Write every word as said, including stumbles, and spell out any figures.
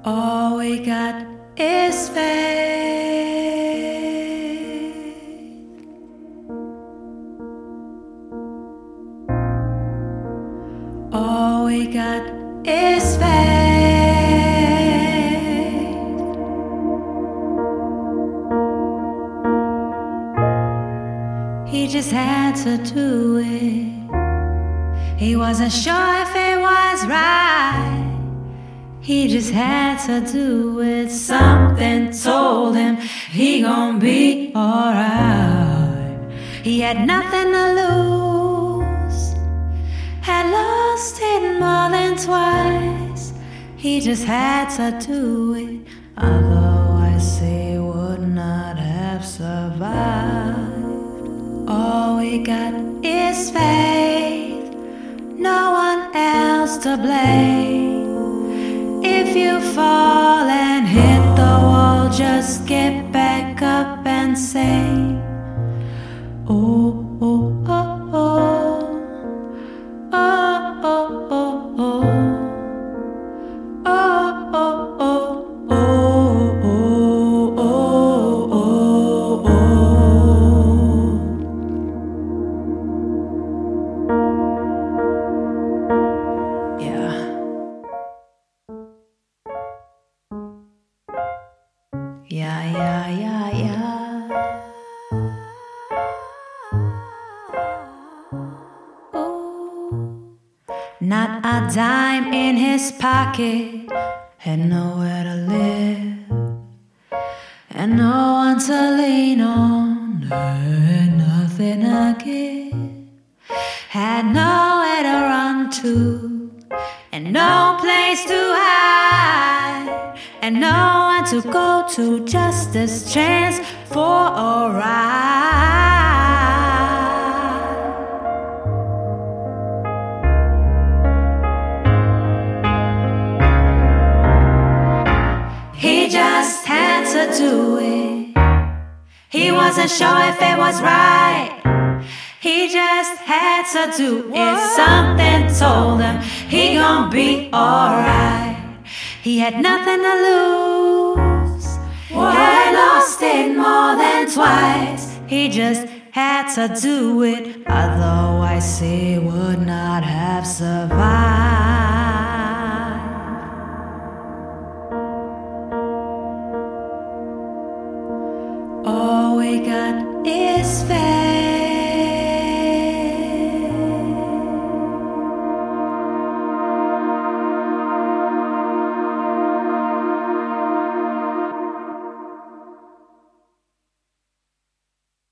All we got is faith. All we got is faith. He just had to do it. He wasn't sure if it was right. He just had to do it. Something told him he gon' be alright. He had nothing to lose, had lost it more than twice. He just had to do it, otherwise he would not have survived. All we got is faith, no one else to blame. If you fall and hit the wall, just get back up and say, oh, oh, oh, oh, oh, oh, oh, oh, oh, oh, oh, oh, oh, oh, oh. Yeah. Yeah, yeah, yeah, yeah. Ooh. Not a dime in his pocket, had nowhere to live, and no one to lean on, had nothing to give, had nowhere to run to, and no place to hide, and no one to go to, just this chance for a ride. He just had to do it. He wasn't sure if it was right. He just had to do it. Something told him he gon' be alright. He had nothing to lose, had lost it more than twice. He just had to do it, otherwise he would not have survived. All we got is faith.